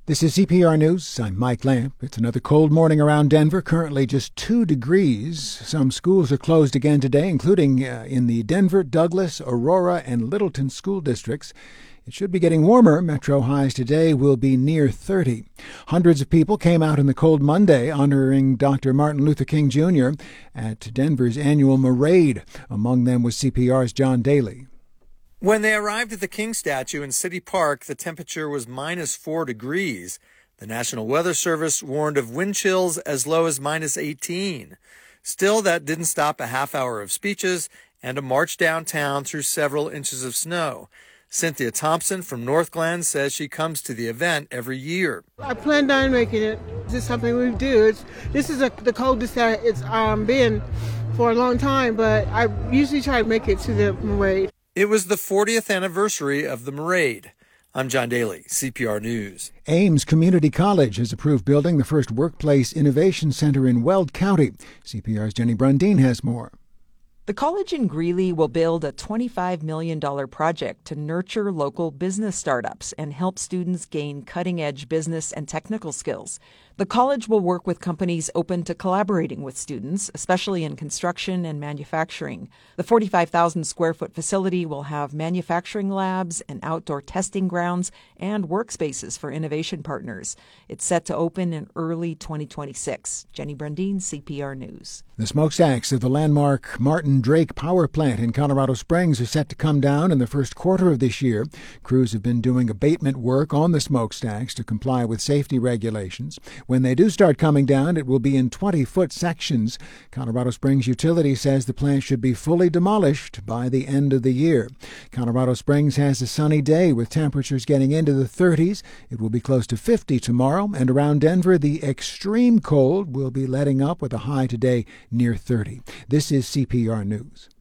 This is CPR News. I'm Mike Lamp. It's another cold morning around Denver, currently just 2 degrees. Some schools are closed again today, including in the Denver, Douglas, Aurora, and Littleton school districts. It should be getting warmer. Metro highs today will be near 30. Hundreds of people came out on the cold Monday honoring Dr. Martin Luther King Jr. at Denver's annual Marade. Among them was CPR's John Daly. When they arrived at the King statue in City Park, the temperature was minus 4 degrees. The National Weather Service warned of wind chills as low as minus 18. Still, that didn't stop a half hour of speeches and a march downtown through several inches of snow. Cynthia Thompson from North Glen says she comes to the event every year. I planned on making it. This is something we do. This is the coldest that it's been for a long time, but I usually try to make it to the parade. It was the 40th anniversary of the Marade. I'm John Daly, CPR News. Ames Community College has approved building the first workplace innovation center in Weld County. CPR's Jenny Brundin has more. The college in Greeley will build a $25 million project to nurture local business startups and help students gain cutting-edge business and technical skills. The college will work with companies open to collaborating with students, especially in construction and manufacturing. The 45,000 square foot facility will have manufacturing labs, an outdoor testing grounds, and workspaces for innovation partners. It's set to open in early 2026. Jenny Brundin, CPR News. The smokestacks of the landmark Martin Drake Power Plant in Colorado Springs are set to come down in the first quarter of this year. Crews have been doing abatement work on the smokestacks to comply with safety regulations. When they do start coming down, it will be in 20-foot sections. Colorado Springs Utility says the plant should be fully demolished by the end of the year. Colorado Springs has a sunny day with temperatures getting into the 30s. It will be close to 50 tomorrow, and around Denver, the extreme cold will be letting up with a high today near 30. This is CPR News.